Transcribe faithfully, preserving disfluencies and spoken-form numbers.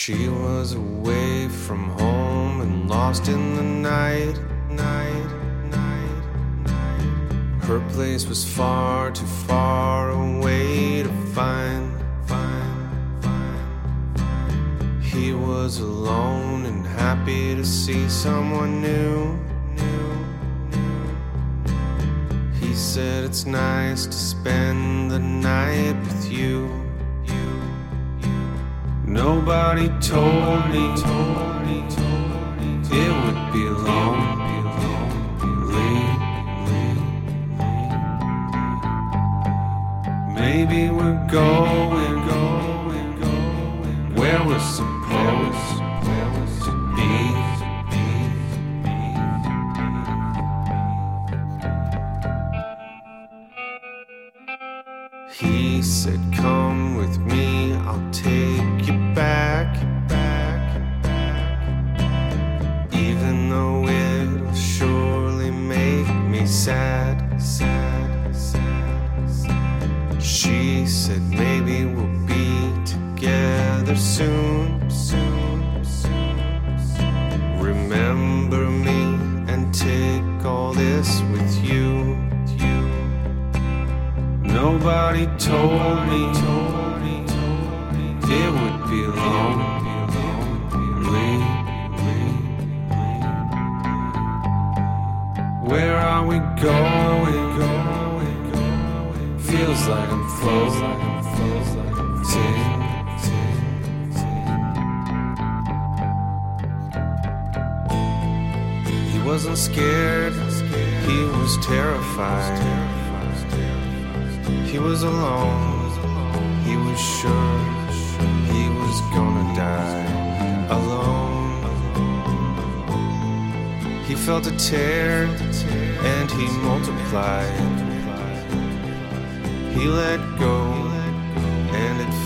She was away from home and lost in the night, night, night, night. Her place was far too far away to find, find, find, find. He was alone and happy to see someone new, new, new. He said it's nice to spend the night with you. Nobody told me, told me, told me it would be lonely, lonely. Maybe we're going, going, going where we're supposed to be. He said, come with me, I'll take you back, back, back. Even though it'll surely make me sad, sad, sad, sad. She said, maybe we'll be together soon, soon, soon, soon. Remember me and take all this with you. Nobody told me, told me, told me it would be lonely. Where are we going? Going, going. Feels like I'm floating. He wasn't scared, he was terrified. He was alone, he was sure he was gonna die alone. He felt a tear and he multiplied. He let go and it